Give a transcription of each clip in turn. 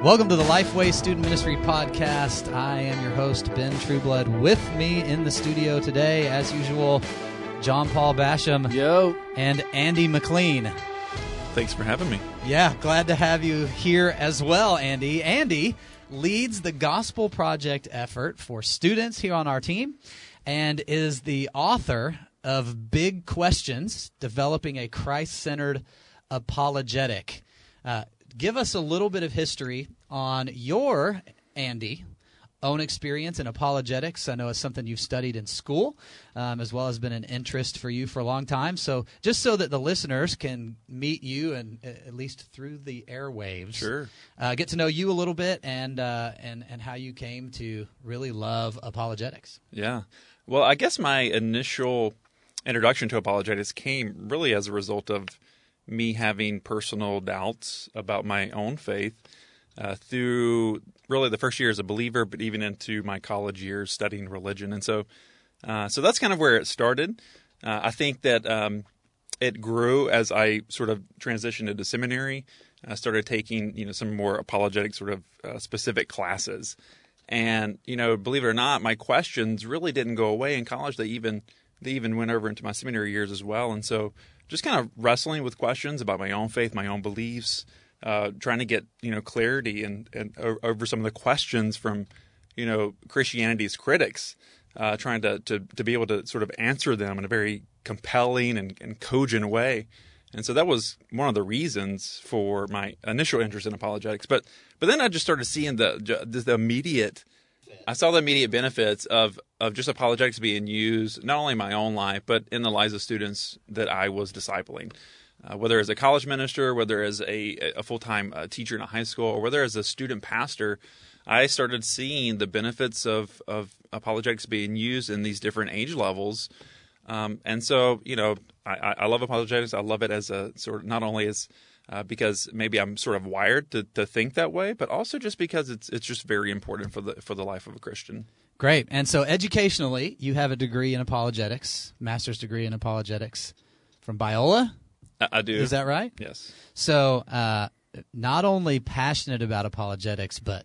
Welcome to the Lifeway Student Ministry Podcast. I am your host, Ben Trueblood. With me in the studio today, as usual, John Paul Basham. Yo. And Andy McLean. Thanks for having me. Yeah, glad to have you here as well, Andy. Andy leads the Gospel Project effort for students here on our team and is the author of Big Questions, Developing a Christ-Centered Apologetic. Give us a little bit of history on your, Andy, own experience in apologetics. I know it's something you've studied in school, as well as been an interest for you for a long time. So just so that the listeners can meet you, and at least through the airwaves, Sure. Get to know you a little bit and how you came to really love apologetics. Yeah. Well, I guess my initial introduction to apologetics came really as a result of me having personal doubts about my own faith through really the first year as a believer, but even into my college years studying religion. And so that's kind of where it started. I think that it grew as I sort of transitioned into seminary. I started taking, some more apologetic sort of specific classes. And, believe it or not, my questions really didn't go away in college. They even went over into my seminary years as well. And so just kind of wrestling with questions about my own faith, my own beliefs, trying to get, clarity and over some of the questions from, Christianity's critics, trying to be able to sort of answer them in a very compelling and cogent way. And so that was one of the reasons for my initial interest in apologetics. But then I just started seeing the immediate – I saw the immediate benefits of just apologetics being used not only in my own life, but in the lives of students that I was discipling. Whether as a college minister, whether as a full-time teacher in a high school, or whether as a student pastor, I started seeing the benefits of apologetics being used in these different age levels. And so, I love apologetics. I love it as a sort of not only as because maybe I'm sort of wired to think that way, but also just because it's just very important for the life of a Christian. Great. And so educationally, you have a degree in apologetics, master's degree in apologetics from Biola? I do. Is that right? Yes. So not only passionate about apologetics, but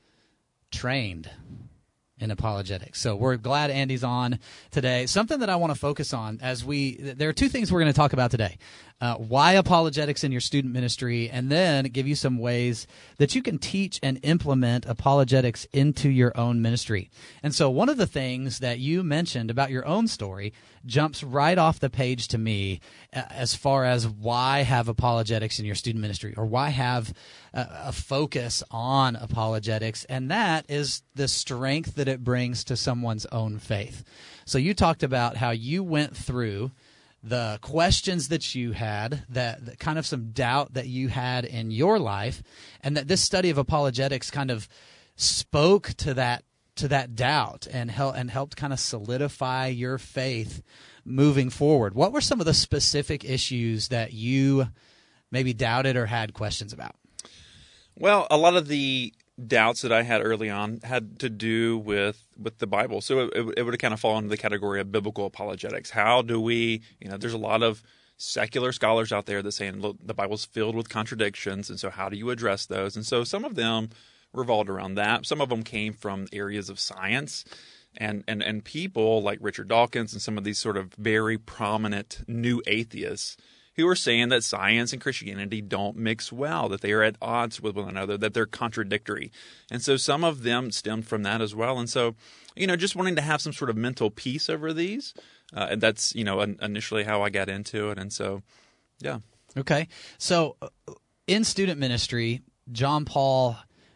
trained in apologetics. So we're glad Andy's on today. Something that I want to focus on there are two things we're going to talk about today. Why apologetics in your student ministry, and then give you some ways that you can teach and implement apologetics into your own ministry. And so one of the things that you mentioned about your own story jumps right off the page to me as far as why have apologetics in your student ministry, or why have a focus on apologetics, and that is the strength that it brings to someone's own faith. So you talked about how you went through the questions that you had, that kind of some doubt that you had in your life, and that this study of apologetics kind of spoke to that doubt and helped kind of solidify your faith moving forward. What were some of the specific issues that you maybe doubted or had questions about? Well, a lot of the doubts that I had early on had to do with the Bible. So it would kind of fall into the category of biblical apologetics. How do we, there's a lot of secular scholars out there that say, look, the Bible's filled with contradictions, and so how do you address those? And so some of them revolved around that. Some of them came from areas of science and people like Richard Dawkins and some of these sort of very prominent new atheists who are saying that science and Christianity don't mix well, that they are at odds with one another, that they're contradictory. And so some of them stemmed from that as well. And so, just wanting to have some sort of mental peace over these, and that's, initially how I got into it. And so, yeah. Okay. So in student ministry, John Paul,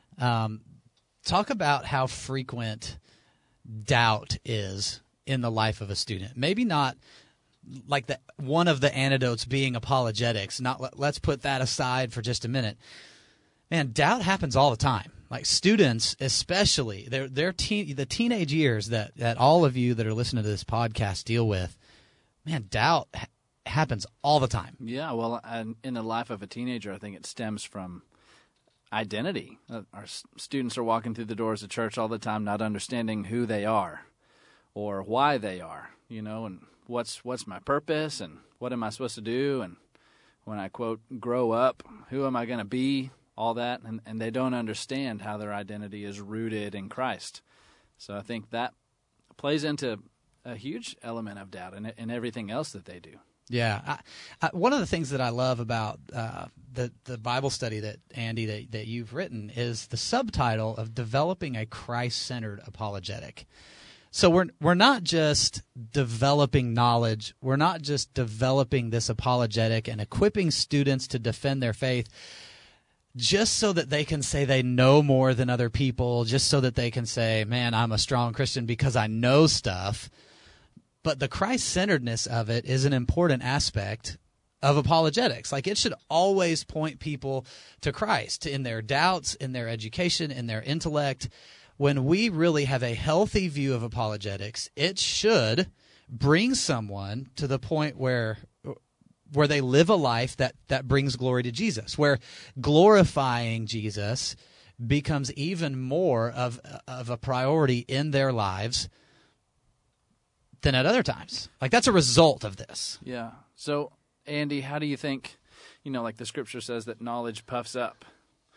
talk about how frequent doubt is in the life of a student. Maybe not like one of the antidotes being apologetics. Let's put that aside for just a minute. Man, doubt happens all the time. Like students, especially, the teenage years that all of you that are listening to this podcast deal with. Man, doubt happens all the time. Yeah, well, in the life of a teenager, I think it stems from identity. Our students are walking through the doors of church all the time, not understanding who they are or why they are, and what's my purpose and what am I supposed to do, and when I, quote, grow up, who am I going to be, all that, and they don't understand how their identity is rooted in Christ. So I think that plays into a huge element of doubt in everything else that they do. Yeah. One of the things that I love about the Bible study that, Andy, that you've written is the subtitle of Developing a Christ-Centered Apologetic. So we're not just developing knowledge. We're not just developing this apologetic and equipping students to defend their faith just so that they can say they know more than other people, just so that they can say, man, I'm a strong Christian because I know stuff. But the Christ-centeredness of it is an important aspect of apologetics. Like, it should always point people to Christ in their doubts, in their education, in their intellect. When we really have a healthy view of apologetics, it should bring someone to the point where they live a life that brings glory to Jesus, where glorifying Jesus becomes even more of a priority in their lives than at other times. Like, that's a result of this. Yeah. So, Andy, how do you think, like the scripture says that knowledge puffs up?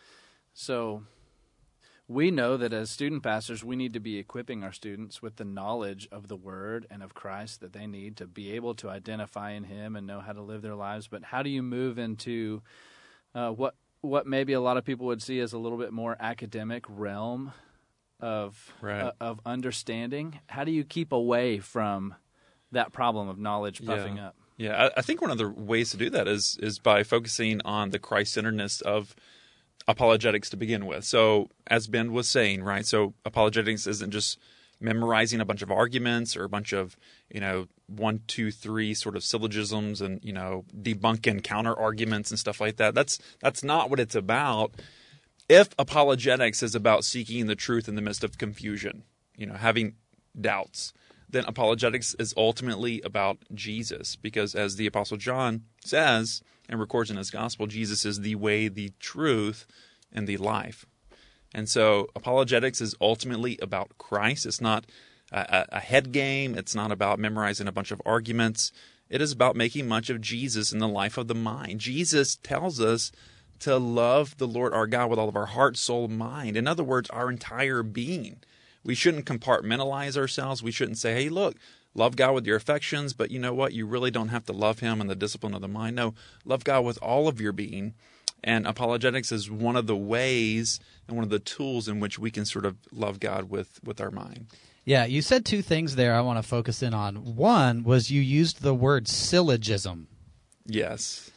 So we know that as student pastors, we need to be equipping our students with the knowledge of the Word and of Christ that they need to be able to identify in Him and know how to live their lives. But how do you move into what maybe a lot of people would see as a little bit more academic realm of understanding? How do you keep away from that problem of knowledge puffing up? Yeah, I think one of the ways to do that is by focusing on the Christ-centeredness of apologetics to begin with. So, as Ben was saying, right? So, apologetics isn't just memorizing a bunch of arguments or a bunch of 1, 2, 3 sort of syllogisms and debunking counter arguments and stuff like that. That's not what it's about. If apologetics is about seeking the truth in the midst of confusion, having doubts, then apologetics is ultimately about Jesus, because as the Apostle John says and records in his gospel, Jesus is the way, the truth, and the life. And so apologetics is ultimately about Christ. It's not a head game. It's not about memorizing a bunch of arguments. It is about making much of Jesus in the life of the mind. Jesus tells us to love the Lord our God with all of our heart, soul, mind. In other words, our entire being. We shouldn't compartmentalize ourselves. We shouldn't say, hey, look, love God with your affections, but you know what? You really don't have to love Him in the discipline of the mind. No, love God with all of your being. And apologetics is one of the ways and one of the tools in which we can sort of love God with our mind. Yeah, you said two things there I want to focus in on. One was you used the word syllogism. Yes.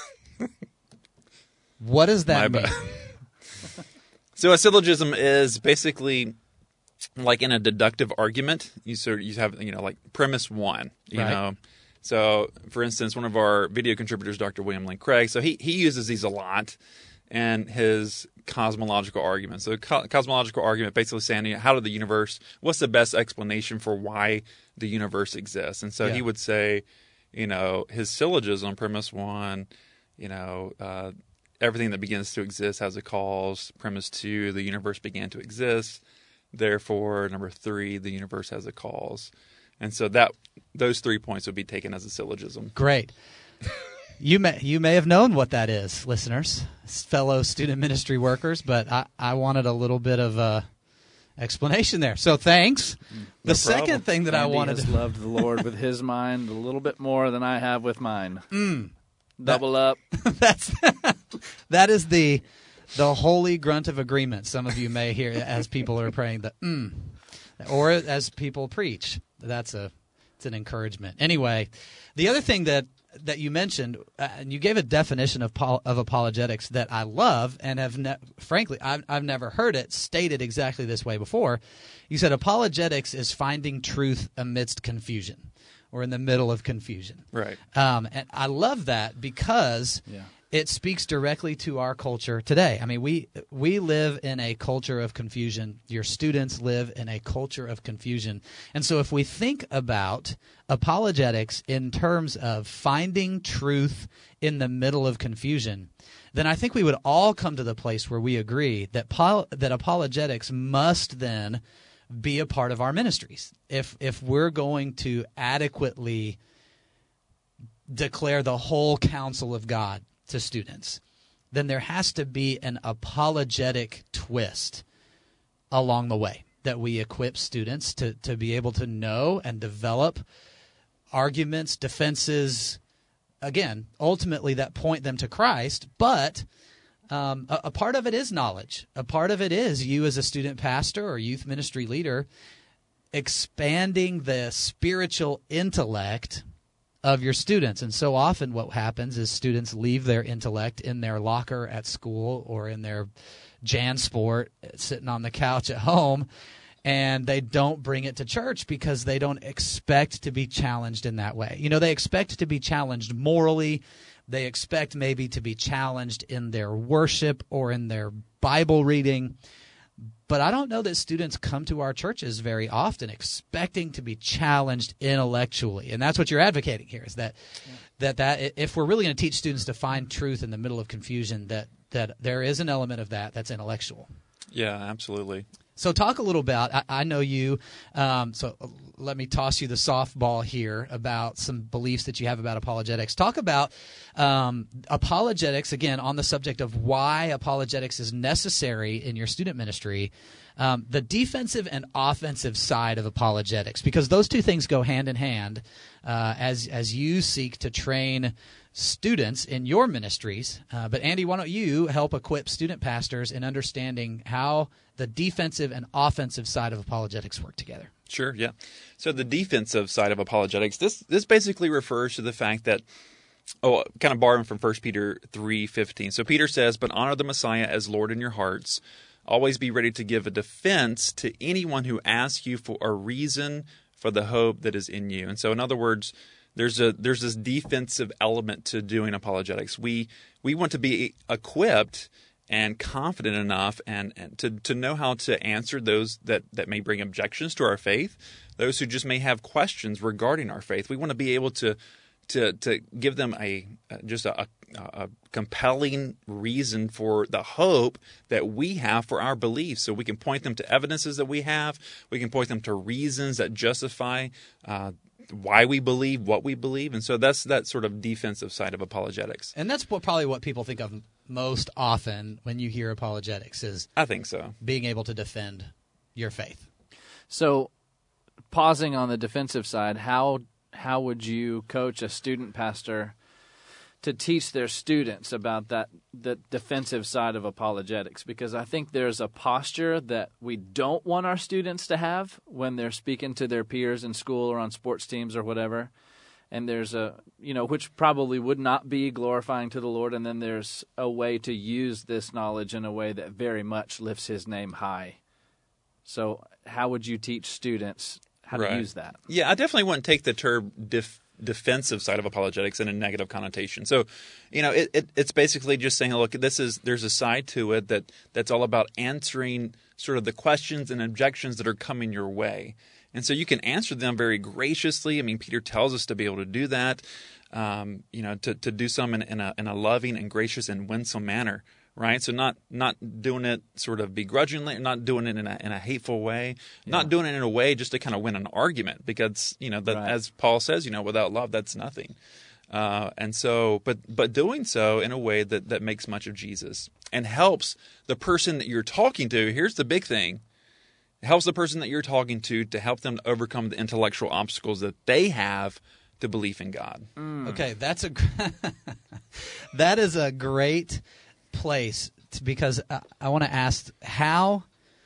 What does that mean? So a syllogism is basically like in a deductive argument. You have like premise one. You know. So for instance, one of our video contributors, Dr. William Lane Craig, so he uses these a lot in his cosmological argument. So cosmological argument basically saying, how did the universe? What's the best explanation for why the universe exists? And so he would say, his syllogism, premise one, everything that begins to exist has a cause. Premise 2, the universe began to exist. Therefore, number 3, the universe has a cause. And so those 3 points would be taken as a syllogism. Great. You may have known what that is, listeners, fellow student ministry workers, but I wanted a little bit of explanation there. So thanks. No second thing that Andy I wanted has to loved the Lord with his mind a little bit more than I have with mine. Double up. That is the holy grunt of agreement. Some of you may hear as people are praying the or as people preach. It's an encouragement. Anyway, the other thing that you mentioned, and you gave a definition of apologetics that I love, and frankly, I've never heard it stated exactly this way before. You said apologetics is finding truth amidst confusion, or in the middle of confusion. Right. And I love that because it speaks directly to our culture today. I mean, we live in a culture of confusion. Your students live in a culture of confusion. And so if we think about apologetics in terms of finding truth in the middle of confusion, then I think we would all come to the place where we agree that apologetics must then be a part of our ministries. If we're going to adequately declare the whole counsel of God to students. then there has to be an apologetic twist along the way that we equip students to be able to know and develop arguments, defenses, again, ultimately that point them to Christ. But a part of it is knowledge. A part of it is you as a student pastor or youth ministry leader expanding the spiritual intellect of your students. And so often what happens is students leave their intellect in their locker at school or in their JanSport sitting on the couch at home, and they don't bring it to church because they don't expect to be challenged in that way. You know, they expect to be challenged morally. They expect maybe to be challenged in their worship or in their Bible reading. But I don't know that students come to our churches very often expecting to be challenged intellectually. And that's what you're advocating here, is that if we're really going to teach students to find truth in the middle of confusion, that there is an element of that's intellectual. Yeah, absolutely. So talk a little about, I know you, so let me toss you the softball here about some beliefs that you have about apologetics. Talk about apologetics, again, on the subject of why apologetics is necessary in your student ministry, the defensive and offensive side of apologetics, because those two things go hand in hand as you seek to train students in your ministries. But Andy, why don't you help equip student pastors in understanding how the defensive and offensive side of apologetics work together? Sure, yeah. So the defensive side of apologetics, this basically refers to the fact that, kind of borrowing from 1 Peter 3:15. So Peter says, "But honor the Messiah as Lord in your hearts. Always be ready to give a defense to anyone who asks you for a reason for the hope that is in you." And so, in other words, there's this defensive element to doing apologetics. We want to be equipped and confident enough and to know how to answer those that may bring objections to our faith, those who just may have questions regarding our faith. We want to be able to give them a compelling reason for the hope that we have for our beliefs. So we can point them to evidences that we have. We can point them to reasons that justify why we believe what we believe. And so that's that sort of defensive side of apologetics. And that's probably what people think of most often when you hear apologetics, is I think so. Being able to defend your faith. So pausing on the defensive side, how would you coach a student pastor to teach their students about the defensive side of apologetics? Because I think there's a posture that we don't want our students to have when they're speaking to their peers in school or on sports teams or whatever. And there's which probably would not be glorifying to the Lord. And then there's a way to use this knowledge in a way that very much lifts his name high. So how would you teach students how to use that? Yeah, I definitely wouldn't take the term defensive side of apologetics in a negative connotation. So, it's basically just saying, look, there's a side to it that's all about answering sort of the questions and objections that are coming your way. And so you can answer them very graciously. I mean, Peter tells us to be able to do that, to do some in a loving and gracious and winsome manner. Right, so not doing it sort of begrudgingly, not doing it in a hateful way, not doing it in a way just to kind of win an argument, because as Paul says, without love, that's nothing. And so, but doing so in a way that makes much of Jesus and helps the person that you're talking to. Here's the big thing: it helps the person that you're talking to help them to overcome the intellectual obstacles that they have to belief in God. Okay, that is a great place, because I want to ask how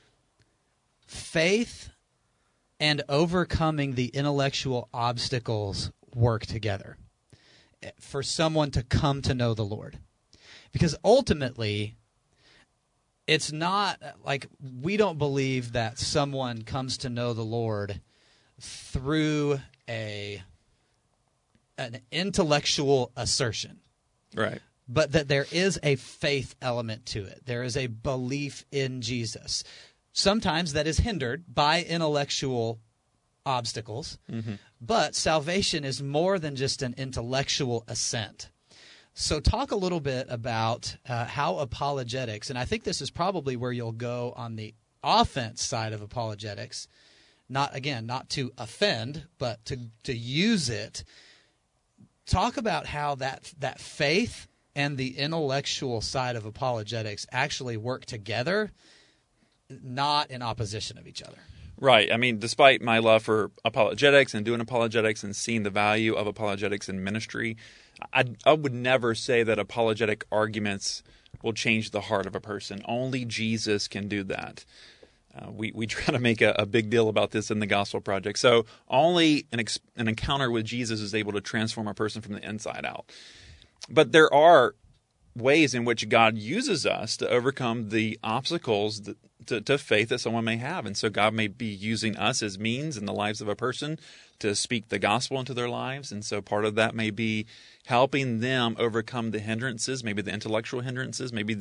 faith and overcoming the intellectual obstacles work together for someone to come to know the Lord. Because ultimately, it's not like we don't believe that someone comes to know the Lord through an intellectual assertion. Right. But that there is a faith element to it. There is a belief in Jesus. Sometimes that is hindered by intellectual obstacles, but salvation is more than just an intellectual assent. So talk a little bit about how apologetics, and I think this is probably where you'll go on the offense side of apologetics, not to offend, but to use it. Talk about how that faith and the intellectual side of apologetics actually work together, not in opposition of each other. Right. I mean, despite my love for apologetics and doing apologetics and seeing the value of apologetics in ministry, I would never say that apologetic arguments will change the heart of a person. Only Jesus can do that. We try to make a big deal about this in the Gospel Project. So only an encounter with Jesus is able to transform a person from the inside out. But there are ways in which God uses us to overcome the obstacles to faith that someone may have. And so God may be using us as means in the lives of a person to speak the gospel into their lives. And so part of that may be helping them overcome the hindrances, maybe the intellectual hindrances, maybe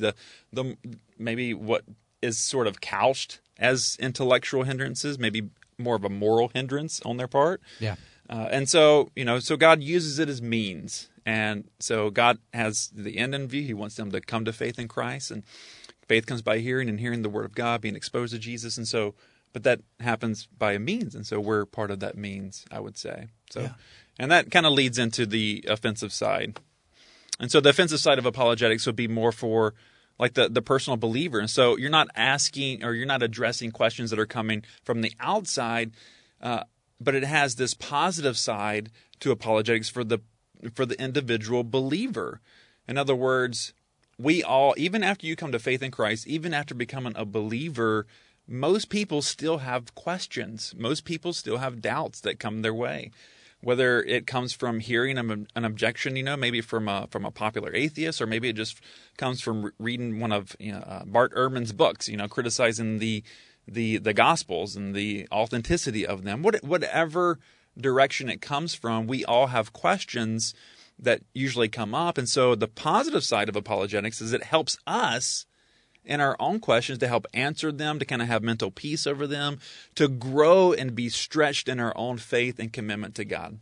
maybe what is sort of couched as intellectual hindrances, maybe more of a moral hindrance on their part. Yeah. And so, so God uses it as means. And so God has the end in view. He wants them to come to faith in Christ. And faith comes by hearing, and hearing the word of God, being exposed to Jesus. And so, but that happens by a means. And so we're part of that means, I would say. So, yeah. And that kind of leads into the offensive side. And so the offensive side of apologetics would be more for like the personal believer. And so you're not asking or you're not addressing questions that are coming from the outside, but it has this positive side to apologetics for the individual believer. In other words, we all, even after you come to faith in Christ, even after becoming a believer, most people still have questions. Most people still have doubts that come their way. Whether it comes from hearing an objection, maybe from a popular atheist, or maybe it just comes from reading one of Bart Ehrman's books, criticizing the Gospels and the authenticity of them. Whatever direction it comes from, we all have questions that usually come up. And so the positive side of apologetics is it helps us in our own questions to help answer them, to kind of have mental peace over them, to grow and be stretched in our own faith and commitment to God.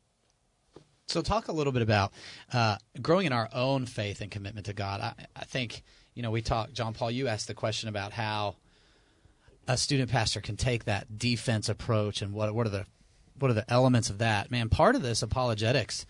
So talk a little bit about growing in our own faith and commitment to God. I think, we talked, John Paul, you asked the question about how a student pastor can take that defense approach and what are the elements of that. Man, part of this apologetics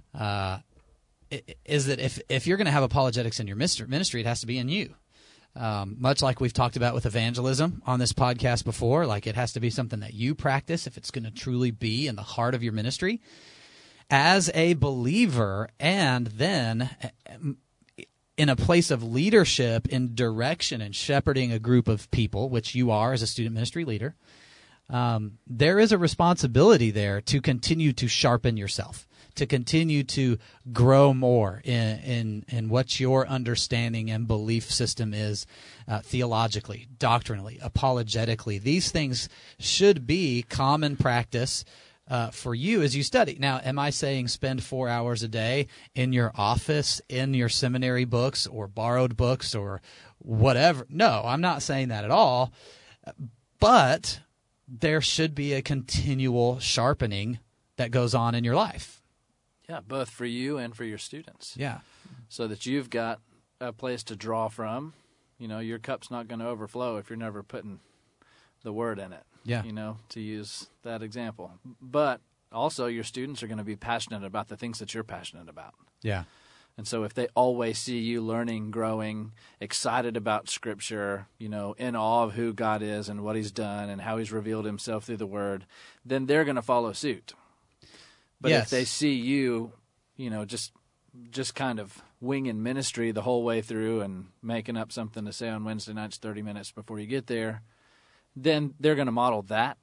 is that if you're going to have apologetics in your ministry, it has to be in you. Much like we've talked about with evangelism on this podcast before, like it has to be something that you practice if it's going to truly be in the heart of your ministry as a believer, and then in a place of leadership, in direction and shepherding a group of people, which you are as a student ministry leader. There is a responsibility there to continue to sharpen yourself, to continue to grow more in what your understanding and belief system is theologically, doctrinally, apologetically. These things should be common practice for you as you study. Now, am I saying spend 4 hours a day in your office, in your seminary books or borrowed books or whatever? No, I'm not saying that at all. But there should be a continual sharpening that goes on in your life. Yeah, both for you and for your students. Yeah. So that you've got a place to draw from. Your cup's not going to overflow if you're never putting the word in it. Yeah. To use that example. But also your students are going to be passionate about the things that you're passionate about. Yeah. And so if they always see you learning, growing, excited about Scripture, in awe of who God is and what He's done and how He's revealed Himself through the Word, then they're going to follow suit. But yes. If they see you, just kind of winging ministry the whole way through and making up something to say on Wednesday nights 30 minutes before you get there, then they're going to model that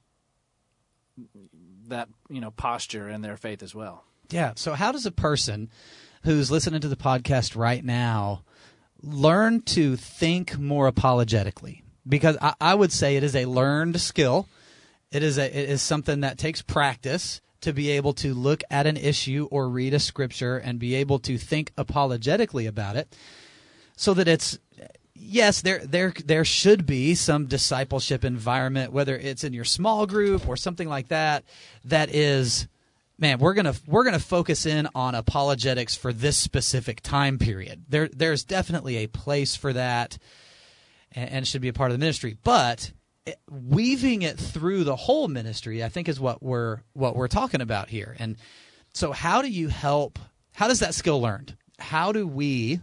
posture in their faith as well. Yeah. So how does a person who's listening to the podcast right now learn to think more apologetically? Because I would say it is a learned skill. It is something that takes practice to be able to look at an issue or read a scripture and be able to think apologetically about it, so that it's, yes, there should be some discipleship environment, whether it's in your small group or something like that, that is, man, we're gonna focus in on apologetics for this specific time period. There's definitely a place for that, and should be a part of the ministry. But weaving it through the whole ministry, I think, is what we're talking about here. And so, how does that skill learned? how do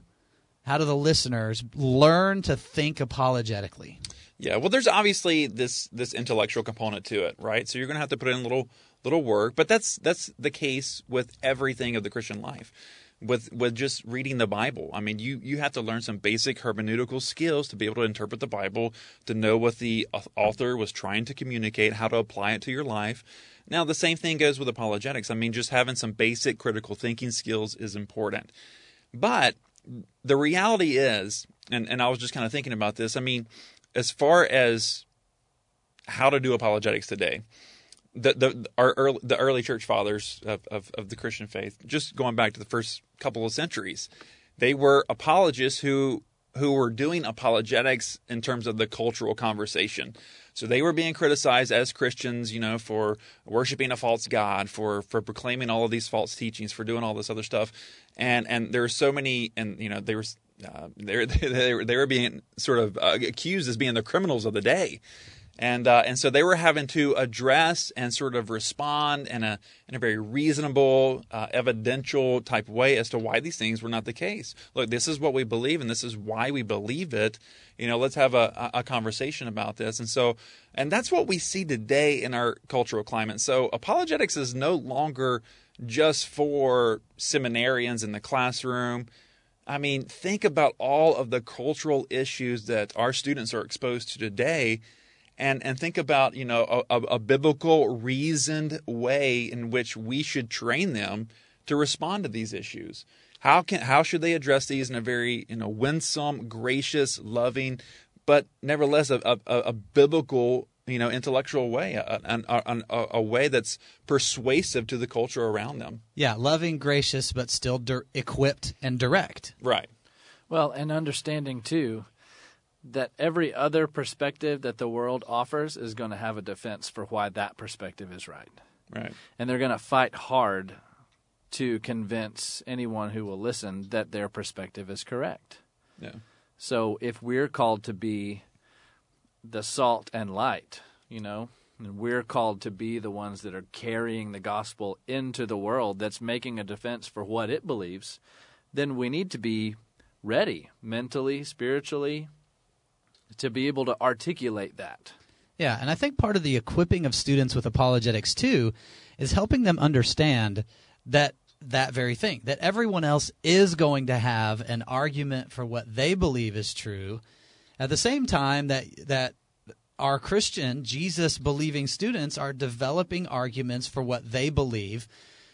the listeners learn to think apologetically? Yeah, well, there's obviously this intellectual component to it, right? So you're going to have to put in a little work, but that's the case with everything of the Christian life. With just reading the Bible, I mean, you have to learn some basic hermeneutical skills to be able to interpret the Bible, to know what the author was trying to communicate, how to apply it to your life. Now, the same thing goes with apologetics. I mean, just having some basic critical thinking skills is important. But the reality is, and I was just kind of thinking about this, I mean, as far as how to do apologetics today, the early church fathers of the Christian faith, just going back to the first couple of centuries, they were apologists who were doing apologetics in terms of the cultural conversation. So they were being criticized as Christians, for worshiping a false god, for proclaiming all of these false teachings, for doing all this other stuff, and there were so many, and they were. They were being sort of accused as being the criminals of the day, and so they were having to address and sort of respond in a very reasonable, evidential type way as to why these things were not the case. Look, this is what we believe, and this is why we believe it. Let's have a conversation about this, and that's what we see today in our cultural climate. So apologetics is no longer just for seminarians in the classroom. I mean, think about all of the cultural issues that our students are exposed to today, and think about, a biblical, reasoned way in which we should train them to respond to these issues. How should they address these in a very, winsome, gracious, loving, but nevertheless a biblical, intellectual way, a way that's persuasive to the culture around them. Yeah, loving, gracious, but still equipped and direct. Right. Well, and understanding, too, that every other perspective that the world offers is going to have a defense for why that perspective is right. Right. And they're going to fight hard to convince anyone who will listen that their perspective is correct. Yeah. So if we're called to be the salt and light, and we're called to be the ones that are carrying the gospel into the world that's making a defense for what it believes, then we need to be ready mentally, spiritually, to be able to articulate that. Yeah, and I think part of the equipping of students with apologetics, too, is helping them understand that very thing, that everyone else is going to have an argument for what they believe is true, at the same time that our Christian, Jesus-believing students are developing arguments for what they believe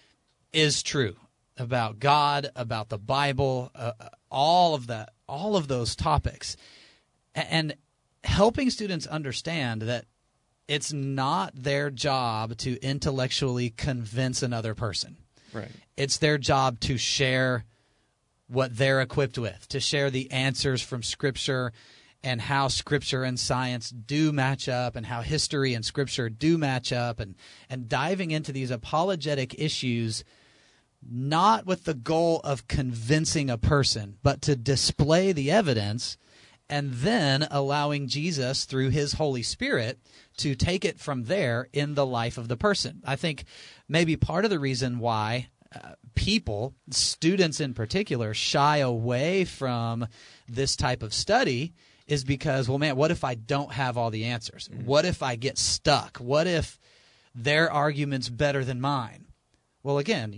is true about God, about the Bible, all of those topics. And helping students understand that it's not their job to intellectually convince another person. Right. It's their job to share what they're equipped with, to share the answers from Scripture and how Scripture and science do match up and how history and Scripture do match up, and diving into these apologetic issues not with the goal of convincing a person, but to display the evidence and then allowing Jesus through his Holy Spirit to take it from there in the life of the person. I think maybe part of the reason why people, students in particular, shy away from this type of study is because, well, man, what if I don't have all the answers? What if I get stuck? What if their argument's better than mine? Well, again,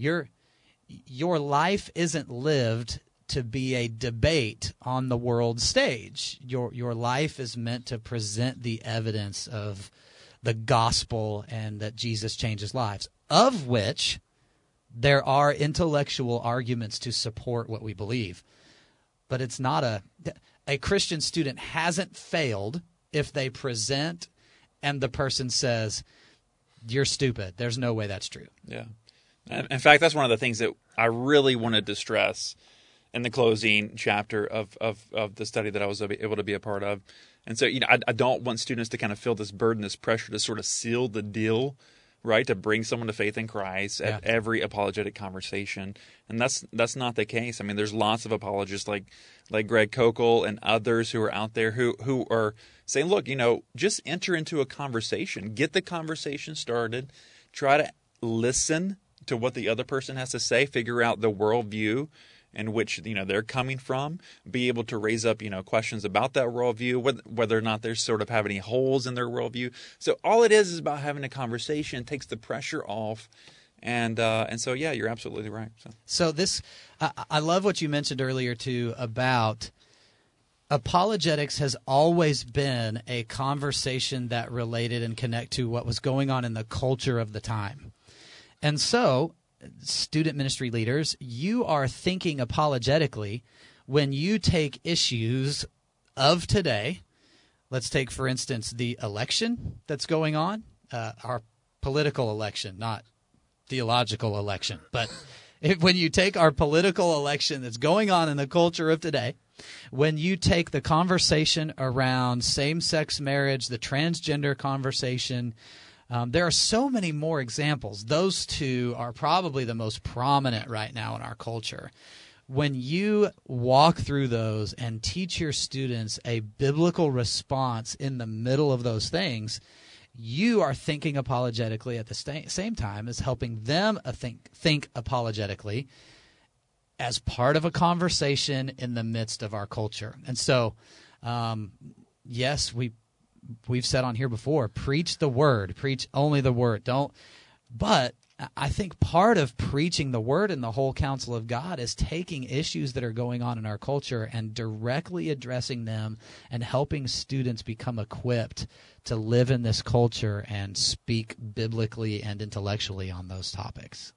your life isn't lived to be a debate on the world stage. Your life is meant to present the evidence of the gospel and that Jesus changes lives, of which there are intellectual arguments to support what we believe. But it's not a Christian student hasn't failed if they present and the person says, "You're stupid. There's no way that's true." Yeah. In fact, that's one of the things that I really wanted to stress in the closing chapter of the study that I was able to be a part of. And so, I don't want students to kind of feel this burden, this pressure to sort of seal the deal, right, to bring someone to faith in Christ at every apologetic conversation. And that's not the case. I mean, there's lots of apologists like Greg Koukl and others who are out there who are saying, look, just enter into a conversation, get the conversation started, try to listen to what the other person has to say, figure out the worldview, in which they're coming from, be able to raise up questions about that worldview, whether or not they sort of have any holes in their worldview. So all it is about having a conversation, takes the pressure off. And so, yeah, you're absolutely right. So this, I love what you mentioned earlier, too, about apologetics has always been a conversation that related and connect to what was going on in the culture of the time. And so, student ministry leaders, you are thinking apologetically when you take issues of today. Let's take, for instance, the election that's going on, our political election, not theological election. But when you take our political election that's going on in the culture of today, when you take the conversation around same-sex marriage, the transgender conversation, there are so many more examples. Those two are probably the most prominent right now in our culture. When you walk through those and teach your students a biblical response in the middle of those things, you are thinking apologetically at the same time as helping them think apologetically as part of a conversation in the midst of our culture. And so, yes, we've said on here before, preach the word, preach only the word. But I think part of preaching the word in the whole counsel of God is taking issues that are going on in our culture and directly addressing them and helping students become equipped to live in this culture and speak biblically and intellectually on those topics.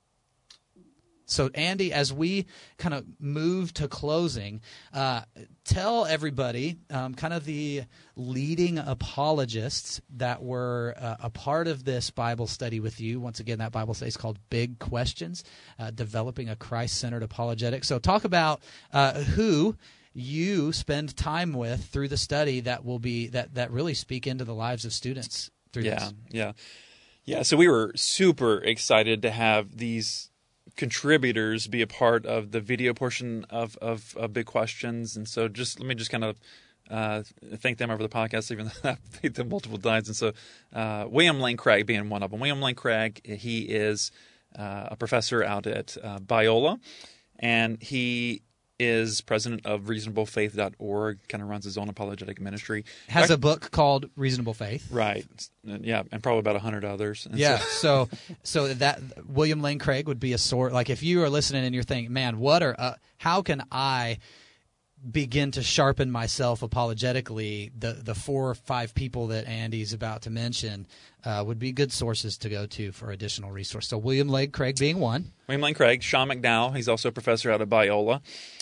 So, Andy, as we kind of move to closing, tell everybody kind of the leading apologists that were a part of this Bible study with you. Once again, that Bible study is called Big Questions, Developing a Christ-Centered Apologetic. So talk about who you spend time with through the study that will be that really speak into the lives of students through this. Yeah. So we were super excited to have these contributors be a part of the video portion of Big Questions, and so let me kind of thank them over the podcast, even though I've thanked them multiple times. And so William Lane Craig being one of them. William Lane Craig, he is a professor out at Biola, and he is president of reasonablefaith.org, kind of runs his own apologetic ministry. Has a book called Reasonable Faith. Right. Yeah, and probably about 100 others. And so that William Lane Craig would be a sort, like if you are listening and you're thinking, man, how can I begin to sharpen myself apologetically, the 4 or 5 people that Andy's about to mention would be good sources to go to for additional resources. So William Lane Craig being one. William Lane Craig, Sean McDowell, he's also a professor out at Biola.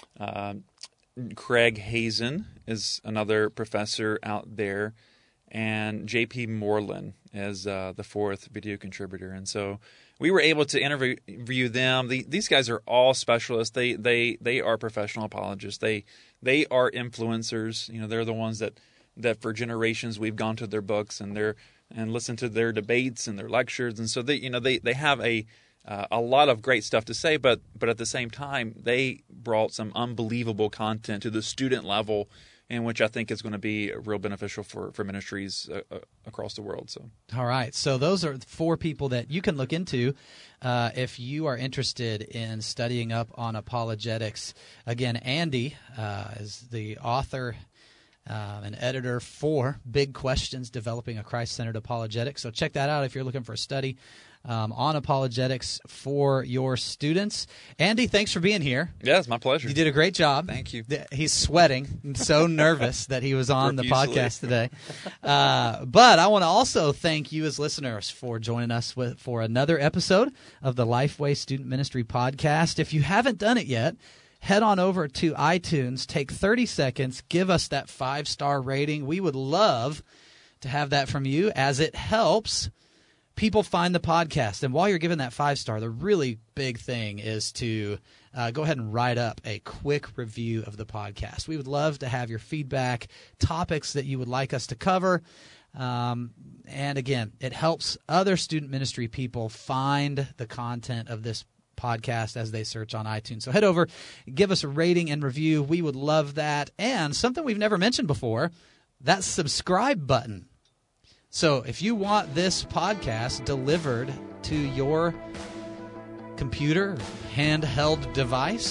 Craig Hazen is another professor out there, and J.P. Moreland is the 4th video contributor. And so we were able to interview them. These guys are all specialists. They are professional apologists. They are influencers. They're the ones that for generations we've gone to their books and listened to their debates and their lectures. And so they have a lot of great stuff to say, but at the same time, they brought some unbelievable content to the student level, in which I think is going to be real beneficial for ministries across the world. So, all right. So those are 4 people that you can look into if you are interested in studying up on apologetics. Again, Andy is the author and editor for Big Questions, Developing a Christ-Centered Apologetic. So check that out if you're looking for a study on apologetics for your students. Andy, thanks for being here. Yeah, it's my pleasure. You did a great job. Thank you. He's sweating and so nervous that he was on the podcast today. But I want to also thank you as listeners for joining us for another episode of the Lifeway Student Ministry Podcast. If you haven't done it yet, head on over to iTunes, take 30 seconds, give us that 5-star rating. We would love to have that from you, as it helps people find the podcast. And while you're giving that 5-star, the really big thing is to go ahead and write up a quick review of the podcast. We would love to have your feedback, topics that you would like us to cover. And again, it helps other student ministry people find the content of this podcast as they search on iTunes. So head over, give us a rating and review. We would love that. And something we've never mentioned before, that subscribe button. So if you want this podcast delivered to your computer, handheld device,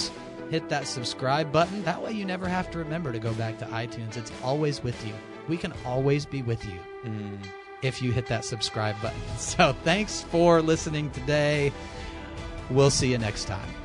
hit that subscribe button. That way you never have to remember to go back to iTunes. It's always with you. We can always be with you if you hit that subscribe button. So thanks for listening today. We'll see you next time.